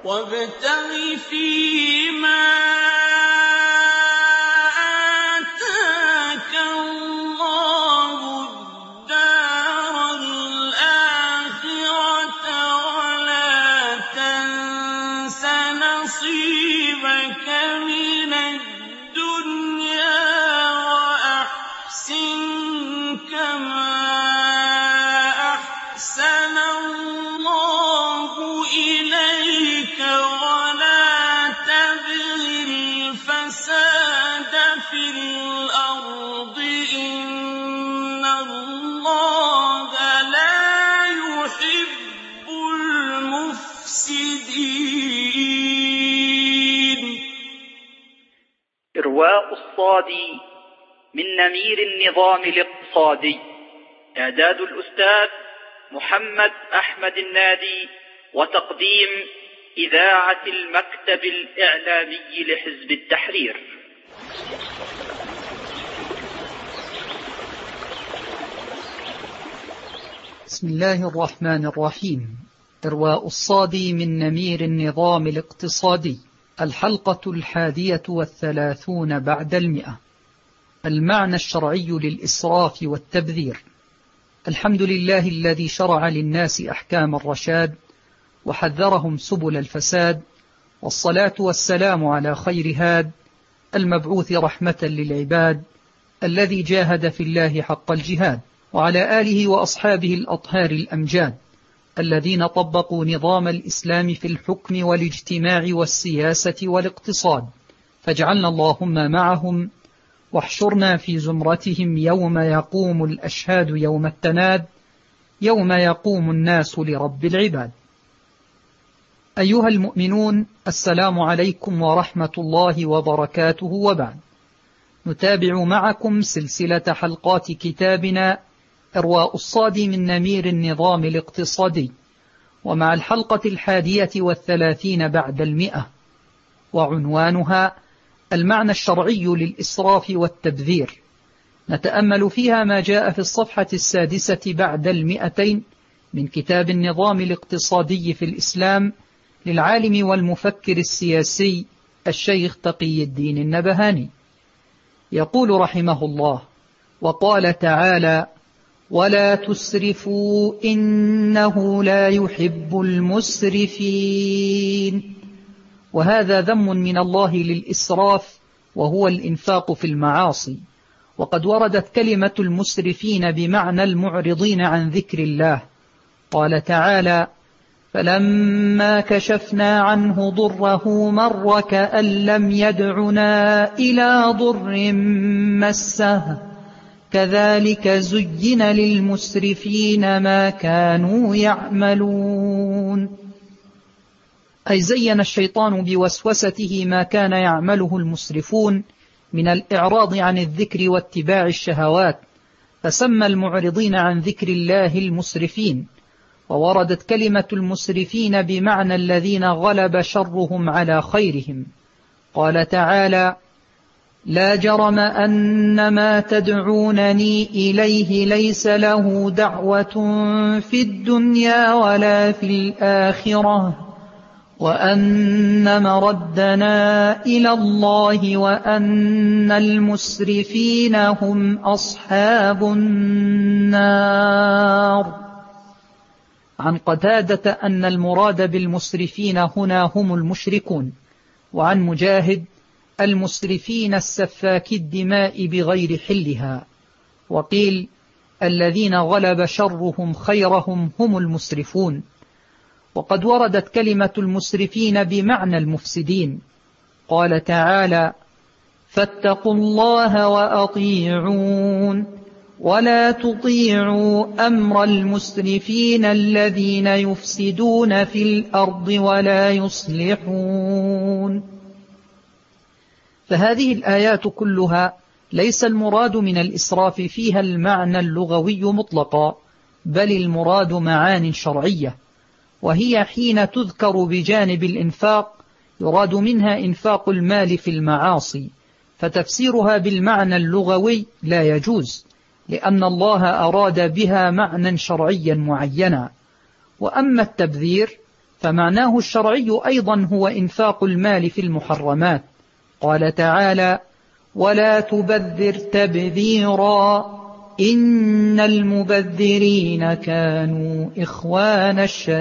وابتغ فيما آتاك الله الدار الآخرة ولا تنس نصيبك من الدنيا وأحسن كما أحسن الله إليك ولا تبغ الفساد في الأرض إن الله لا يحب المفسدين. إرواء الصادي من نمير النظام الاقتصادي. إعداد الأستاذ محمد أحمد النادي، وتقديم إذاعة المكتب الإعلامي لحزب التحرير. بسم الله الرحمن الرحيم. إرواء الصادي من نمير النظام الاقتصادي، الحلقة 31 بعد 100. المعنى الشرعي للإسراف والتبذير. الحمد لله الذي شرع للناس أحكام الرشاد وحذرهم سبل الفساد، والصلاة والسلام على خير هاد المبعوث رحمة للعباد الذي جاهد في الله حق الجهاد، وعلى آله وأصحابه الأطهار الأمجاد الذين طبقوا نظام الإسلام في الحكم والاجتماع والسياسة والاقتصاد، فاجعلنا اللهم معهم واحشرنا في زمرتهم يوم يقوم الأشهاد يوم التناد، يوم يقوم الناس لرب العباد. أيها المؤمنون، السلام عليكم ورحمة الله وبركاته. وبعد، نتابع معكم سلسلة حلقات كتابنا إرواء الصادي من نمير النظام الاقتصادي، ومع الحلقة 31 بعد 100، وعنوانها المعنى الشرعي للإسراف والتبذير. نتأمل فيها ما جاء في الصفحة 6 بعد 200 من كتاب النظام الاقتصادي في الإسلام للعالم والمفكر السياسي الشيخ تقي الدين النبهاني. يقول رحمه الله: وقال تعالى: ولا تسرفوا إنه لا يحب المسرفين. وهذا ذم من الله للإسراف، وهو الإنفاق في المعاصي. وقد وردت كلمة المسرفين بمعنى المعرضين عن ذكر الله. قال تعالى: فلما كشفنا عنه ضره مر كأن لم يدعنا إلى ضر مسه كذلك زين للمسرفين ما كانوا يعملون. أي زين الشيطان بوسوسته ما كان يعمله المسرفون من الإعراض عن الذكر واتباع الشهوات، فسمى المعرضين عن ذكر الله المسرفين. ووردت كلمة المسرفين بمعنى الذين غلب شرهم على خيرهم. قال تعالى: لا جرم أن ما تدعونني إليه ليس له دعوة في الدنيا ولا في الآخرة وأن مردنا إلى الله وأن المسرفين هم أصحاب النار. عن قتادة أن المراد بالمسرفين هنا هم المشركون. وعن مجاهد: المسرفين السفاك الدماء بغير حلها. وقيل: الذين غلب شرهم خيرهم هم المسرفون. وقد وردت كلمة المسرفين بمعنى المفسدين. قال تعالى: فاتقوا الله وأطيعون ولا تطيعوا أمر المسرفين الذين يفسدون في الأرض ولا يصلحون. فهذه الآيات كلها ليس المراد من الإسراف فيها المعنى اللغوي مطلقا، بل المراد معان شرعية، وهي حين تذكر بجانب الإنفاق يراد منها إنفاق المال في المعاصي، فتفسيرها بالمعنى اللغوي لا يجوز، لأن الله أراد بها معنى شرعيا معينا. وأما التبذير فمعناه الشرعي أيضا هو إنفاق المال في المحرمات. قال تعالى: ولا تبذر تبذيرا إن المبذرين كانوا إخوان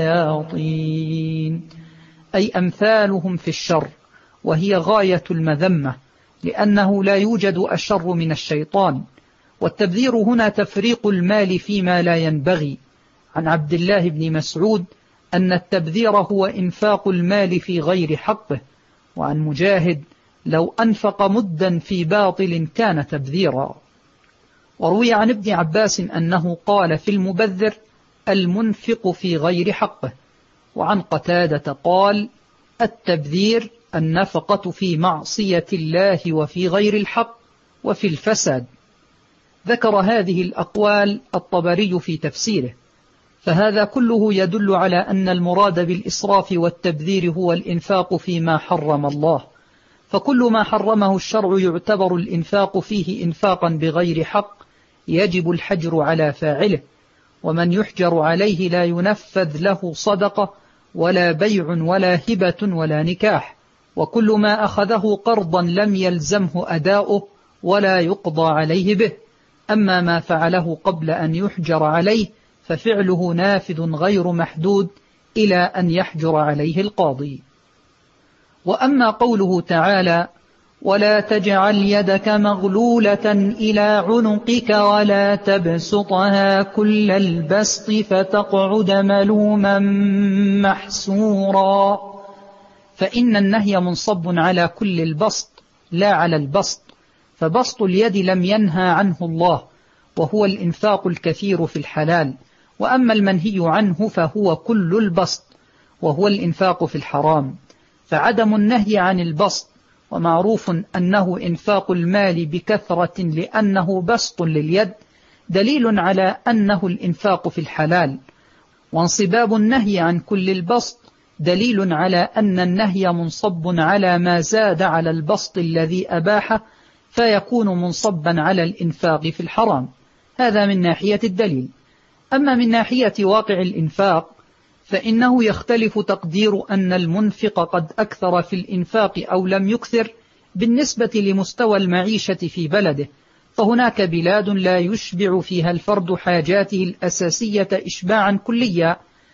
الشياطين، أي أمثالهم في الشر، وهي غاية المذمة، لأنه لا يوجد أشر من الشيطان. والتبذير هنا تفريق المال فيما لا ينبغي. عن عبد الله بن مسعود أن التبذير هو إنفاق المال في غير حقه. وعن مجاهد: لو أنفق مدا في باطل كان تبذيرا. وروي عن ابن عباس أنه قال في المبذر: المنفق في غير حقه. وعن قتادة قال: التبذير النفقة في معصية الله وفي غير الحق وفي الفساد. ذكر هذه الأقوال الطبري في تفسيره. فهذا كله يدل على أن المراد بالإسراف والتبذير هو الإنفاق فيما حرم الله، فكل ما حرمه الشرع يعتبر الإنفاق فيه إنفاقا بغير حق يجب الحجر على فاعله، ومن يحجر عليه لا ينفذ له صدقة ولا بيع ولا هبة ولا نكاح، وكل ما أخذه قرضا لم يلزمه أداؤه ولا يقضى عليه به. أما ما فعله قبل أن يحجر عليه ففعله نافذ غير محدود إلى أن يحجر عليه القاضي. وأما قوله تعالى: ولا تجعل يدك مغلولة إلى عنقك ولا تبسطها كل البسط فتقعد ملوما محسورا، فإن النهي منصب على كل البسط لا على البسط، فبسط اليد لم ينهى عنه الله، وهو الإنفاق الكثير في الحلال. وأما المنهي عنه فهو كل البسط، وهو الإنفاق في الحرام. فعدم النهي عن البسط، ومعروف أنه إنفاق المال بكثرة لأنه بسط لليد، دليل على أنه الإنفاق في الحلال. وانصباب النهي عن كل البسط دليل على أن النهي منصب على ما زاد على البسط الذي أباحه، فيكون منصبا على الإنفاق في الحرام. هذا من ناحية الدليل. أما من ناحية واقع الإنفاق فإنه يختلف تقدير أن المنفق قد أكثر في الإنفاق أو لم يكثر بالنسبة لمستوى المعيشة في بلده، فهناك بلاد لا يشبع فيها الفرد حاجاته الأساسية إشباعا كليا،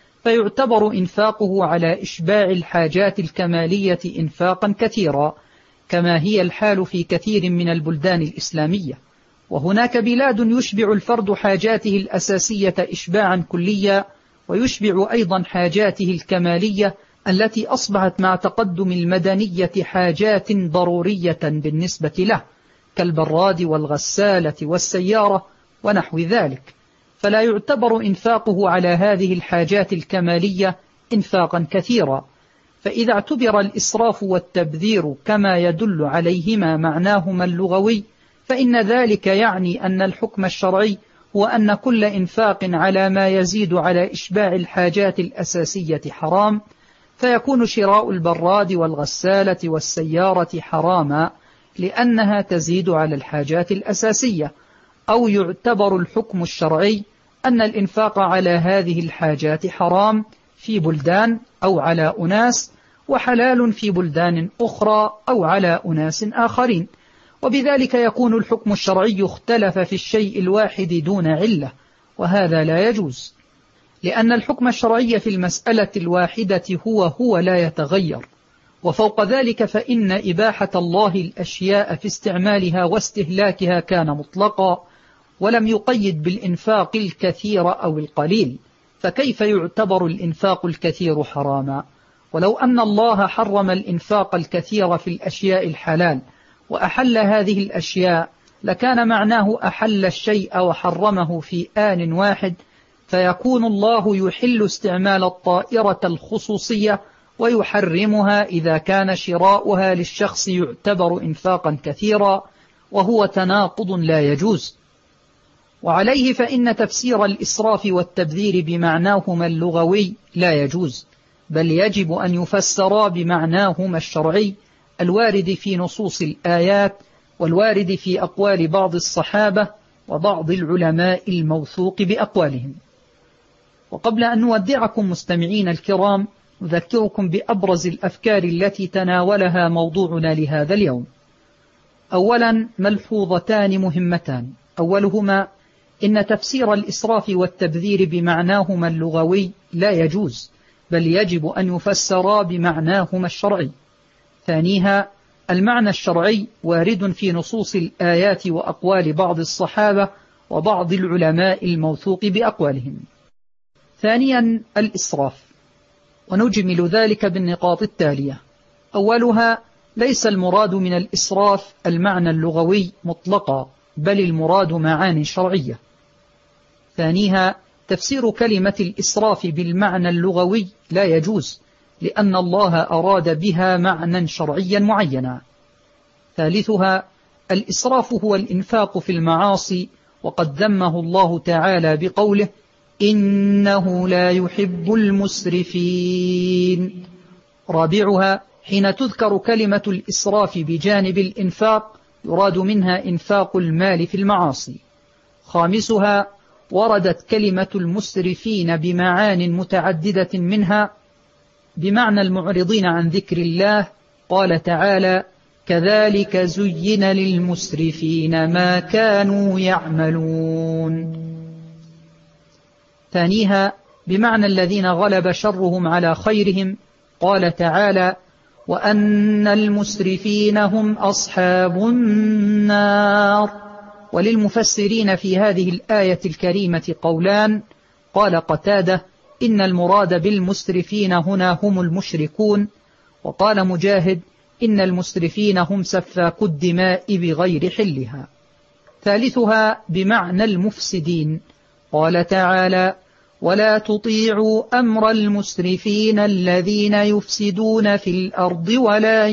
فيعتبر إنفاقه على إشباع الحاجات الكمالية إنفاقا كثيرا، كما هي الحال في كثير من البلدان الإسلامية. وهناك بلاد يشبع الفرد حاجاته الأساسية إشباعا كليا، ويشبع أيضا حاجاته الكمالية التي أصبحت مع تقدم المدنية حاجات ضرورية بالنسبة له، كالبراد والغسالة والسيارة ونحو ذلك، فلا يعتبر إنفاقه على هذه الحاجات الكمالية إنفاقا كثيرا. فإذا اعتبر الإسراف والتبذير كما يدل عليهما معناهما اللغوي، فإن ذلك يعني أن الحكم الشرعي هو أن كل إنفاق على ما يزيد على إشباع الحاجات الأساسية حرام، فيكون شراء البراد والغسالة والسيارة حراما لأنها تزيد على الحاجات الأساسية. أو يعتبر الحكم الشرعي أن الإنفاق على هذه الحاجات حرام في بلدان أو على أناس، وحلال في بلدان أخرى أو على أناس آخرين، وبذلك يكون الحكم الشرعي اختلف في الشيء الواحد دون علة، وهذا لا يجوز، لأن الحكم الشرعي في المسألة الواحدة هو لا يتغير. وفوق ذلك فإن إباحة الله الأشياء في استعمالها واستهلاكها كان مطلقا، ولم يقيد بالإنفاق الكثير أو القليل، فكيف يعتبر الإنفاق الكثير حراما؟ ولو أن الله حرم الإنفاق الكثير في الأشياء الحلال وأحل هذه الأشياء لكان معناه أحل الشيء وحرمه في آن واحد، فيكون الله يحل استعمال الطائرة الخصوصية ويحرمها إذا كان شراؤها للشخص يعتبر إنفاقا كثيرا، وهو تناقض لا يجوز. وعليه فإن تفسير الإسراف والتبذير بمعناهما اللغوي لا يجوز، بل يجب أن يفسرا بمعناهما الشرعي الوارد في نصوص الآيات والوارد في أقوال بعض الصحابة وبعض العلماء الموثوق بأقوالهم. وقبل أن نودعكم مستمعين الكرام، نذكركم بأبرز الأفكار التي تناولها موضوعنا لهذا اليوم. أولا ملحوظتان مهمتان، أولهما إن تفسير الإسراف والتبذير بمعناهما اللغوي لا يجوز، بل يجب أن يفسرا بمعناهما الشرعي. ثانيها المعنى الشرعي وارد في نصوص الآيات وأقوال بعض الصحابة وبعض العلماء الموثوق بأقوالهم. ثانيا الإسراف، ونجمل ذلك بالنقاط التالية. أولها ليس المراد من الإسراف المعنى اللغوي مطلقا، بل المراد معان شرعية. ثانيها تفسير كلمة الإسراف بالمعنى اللغوي لا يجوز، لأن الله أراد بها معنى شرعيا معينا. ثالثها الإسراف هو الإنفاق في المعاصي، وقد ذمه الله تعالى بقوله إنه لا يحب المسرفين. رابعها حين تذكر كلمة الإسراف بجانب الإنفاق يراد منها إنفاق المال في المعاصي. خامسها وردت كلمة المسرفين بمعان متعددة، منها بمعنى المعرضين عن ذكر الله، قال تعالى كذلك زين للمسرفين ما كانوا يعملون. ثانيها بمعنى الذين غلب شرهم على خيرهم، قال تعالى وأن المسرفين هم أصحاب النار. وللمفسرين في هذه الآية الكريمة قولان، قال قتادة إن المراد بالمسرفين هنا هم المشركون، وقال مجاهد إن المسرفين هم سفاكو الدماء بغير حلها. ثالثها بمعنى المفسدين، قال تعالى ولا تطيعوا أمر المسرفين الذين يفسدون في الأرض ولا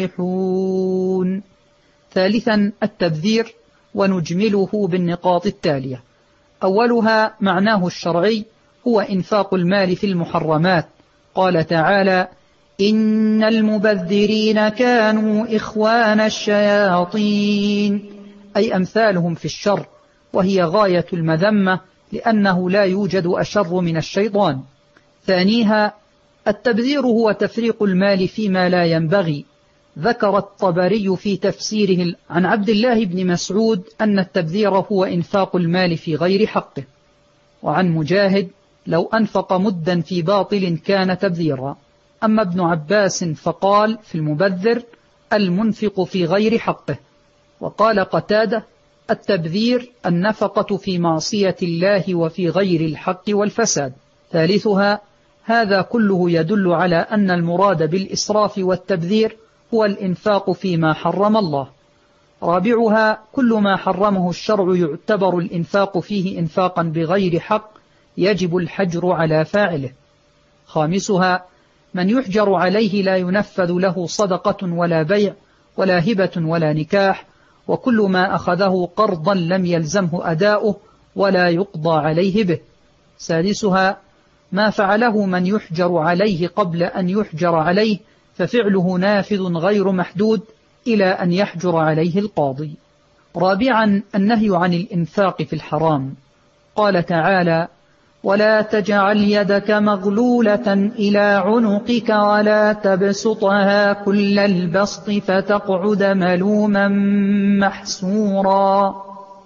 يصلحون. ثالثا التبذير، ونجمله بالنقاط التالية. أولها معناه الشرعي هو إنفاق المال في المحرمات، قال تعالى إن المبذرين كانوا إخوان الشياطين، أي أمثالهم في الشر، وهي غاية المذمة، لأنه لا يوجد أشر من الشيطان. ثانيها التبذير هو تفريق المال فيما لا ينبغي. ذكر الطبري في تفسيره عن عبد الله بن مسعود أن التبذير هو إنفاق المال في غير حقه. وعن مجاهد لو أنفق مدا في باطل كان تبذيرا. أما ابن عباس فقال في المبذر المنفق في غير حقه. وقال قتادة التبذير النفقة في معصية الله وفي غير الحق والفساد. ثالثها هذا كله يدل على أن المراد بالإسراف والتبذير هو الإنفاق فيما حرم الله. رابعها كل ما حرمه الشرع يعتبر الإنفاق فيه إنفاقا بغير حق، يجب الحجر على فاعله. خامسها من يحجر عليه لا ينفذ له صدقة ولا بيع ولا هبة ولا نكاح، وكل ما أخذه قرضا لم يلزمه أداؤه ولا يقضى عليه به. سادسها ما فعله من يحجر عليه قبل أن يحجر عليه ففعله نافذ غير محدود إلى أن يحجر عليه القاضي. رابعا النهي عن الإنفاق في الحرام، قال تعالى ولا تجعل يدك مغلولة إلى عنقك ولا تبسطها كل البسط فتقعد ملوما محسورا.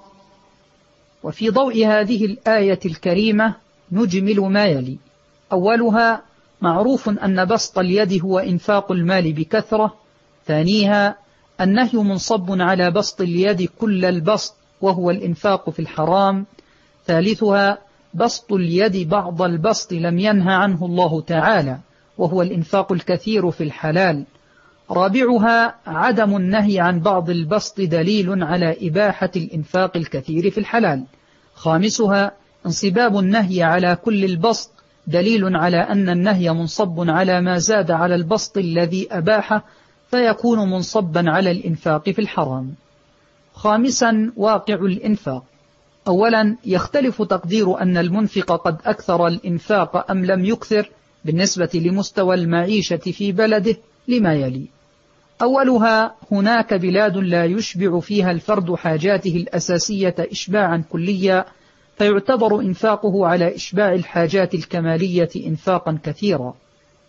وفي ضوء هذه الآية الكريمة نجمل ما يلي. أولها معروف أن بسط اليد هو إنفاق المال بكثرة. ثانيها النهي منصب على بسط اليد كل البسط وهو الإنفاق في الحرام. ثالثها بسط اليد بعض البسط لم ينهى عنه الله تعالى وهو الإنفاق الكثير في الحلال. رابعها عدم النهي عن بعض البسط دليل على إباحة الإنفاق الكثير في الحلال. خامسها انصباب النهي على كل البسط دليل على أن النهي منصب على ما زاد على البسط الذي أباحه فيكون منصبا على الإنفاق في الحرام. خامسا واقع الإنفاق. أولا يختلف تقدير أن المنفق قد أكثر الإنفاق أم لم يكثر بالنسبة لمستوى المعيشة في بلده لما يلي. أولها هناك بلاد لا يشبع فيها الفرد حاجاته الأساسية إشباعا كليا، فيعتبر إنفاقه على إشباع الحاجات الكمالية إنفاقا كثيرا.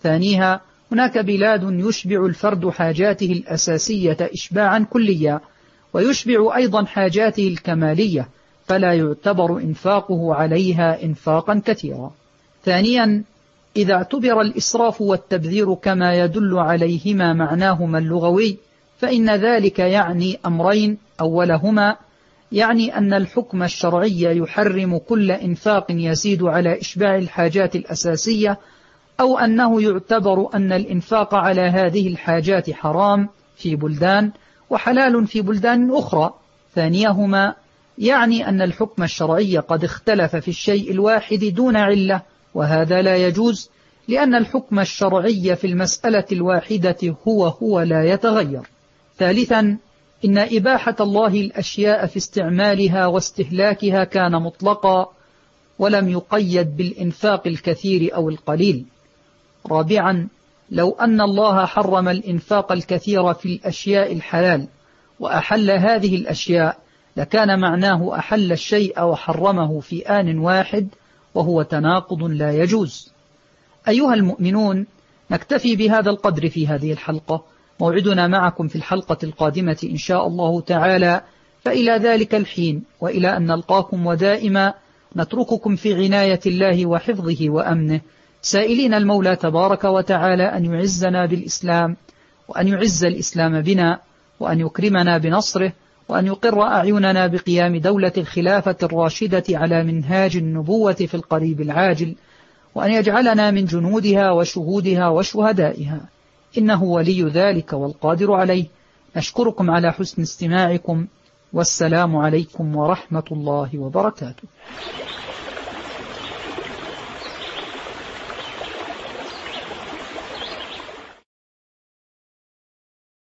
ثانيها هناك بلاد يشبع الفرد حاجاته الأساسية إشباعا كليا، ويشبع أيضا حاجاته الكمالية، فلا يعتبر إنفاقه عليها إنفاقا كثيرا. ثانيا إذا اعتبر الإسراف والتبذير كما يدل عليهما معناهما اللغوي، فإن ذلك يعني أمرين: أولهما يعني أن الحكم الشرعي يحرم كل إنفاق يزيد على إشباع الحاجات الأساسية، أو أنه يعتبر أن الإنفاق على هذه الحاجات حرام في بلدان وحلال في بلدان أخرى. ثانيهما يعني أن الحكم الشرعي قد اختلف في الشيء الواحد دون علة، وهذا لا يجوز، لأن الحكم الشرعي في المسألة الواحدة هو لا يتغير. ثالثا إن إباحة الله الأشياء في استعمالها واستهلاكها كان مطلقا ولم يقيد بالإنفاق الكثير أو القليل. رابعا لو أن الله حرم الإنفاق الكثير في الأشياء الحلال وأحل هذه الأشياء، لكان معناه أحل الشيء وحرمه في آن واحد، وهو تناقض لا يجوز. أيها المؤمنون، نكتفي بهذا القدر في هذه الحلقة، موعدنا معكم في الحلقة القادمة إن شاء الله تعالى، فإلى ذلك الحين وإلى أن نلقاكم ودائما نترككم في عناية الله وحفظه وأمنه، سائلين المولى تبارك وتعالى أن يعزنا بالإسلام، وأن يعز الإسلام بنا، وأن يكرمنا بنصره، وأن يقر أعيننا بقيام دولة الخلافة الراشدة على منهاج النبوة في القريب العاجل، وأن يجعلنا من جنودها وشهودها وشهدائها، إنه ولي ذلك والقادر عليه. نشكركم على حسن استماعكم، والسلام عليكم ورحمة الله وبركاته.